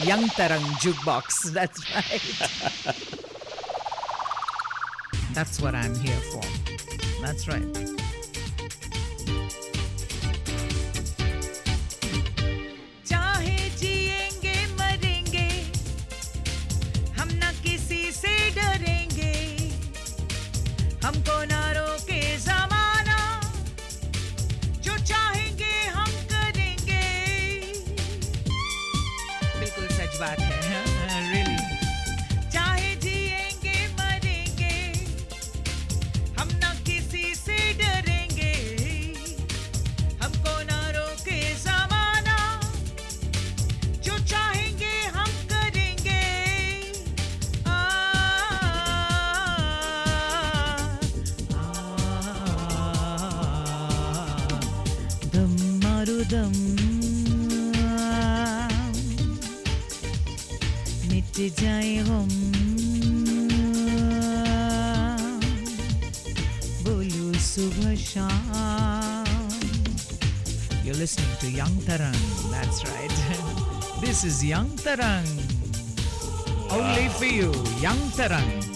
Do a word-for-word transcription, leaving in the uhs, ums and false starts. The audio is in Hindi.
Young Tarang Jukebox. That's right. That's what I'm here for. That's right. चाहे जिएंगे मरेंगे, हम ना किसी से डरेंगे, हमको ना रोके ज़माना, जो चाहेंगे हम करेंगे। बिल्कुल सच बात है, really. चाहे जिएंगे मरेंगे, हम ना किसी से डरेंगे, हमको ना रोके ज़माना, जो चाहेंगे हम करेंगे। आ, आ, दम मारो दम, मिट जाए हम, बोलो सुबह शाम। You're listening to Young Tarang. That's right. This is Young Tarang. Only for you, Young Tarang.